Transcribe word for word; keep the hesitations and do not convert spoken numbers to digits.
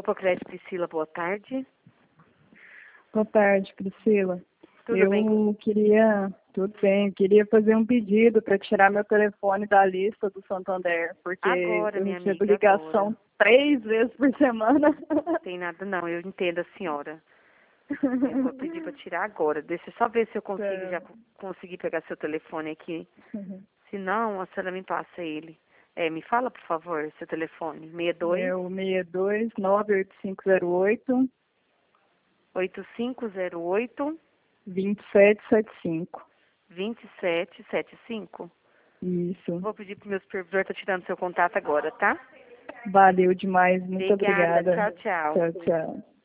Popocrédito Priscila, boa tarde. Boa tarde, Priscila. Tudo eu bem? queria, tudo bem, eu queria fazer um pedido para tirar meu telefone da lista do Santander, porque Agora, eu minha recebo amiga, ligação agora. três vezes por semana. Não tem nada não, eu entendo a senhora. Eu vou pedir para tirar agora. Deixa eu só ver se eu consigo já co- conseguir pegar seu telefone aqui. Se não, a senhora me passa ele. É, me fala, por favor, seu telefone. sessenta e dois, É o seis dois nove oito cinco zero oito, oito cinco zero oito, dois sete sete cinco. dois sete sete cinco. Isso. Vou pedir pro meu supervisor tá tirando seu contato agora, tá? Valeu demais, muito Obrigada. obrigada. Tchau, tchau. Tchau, tchau.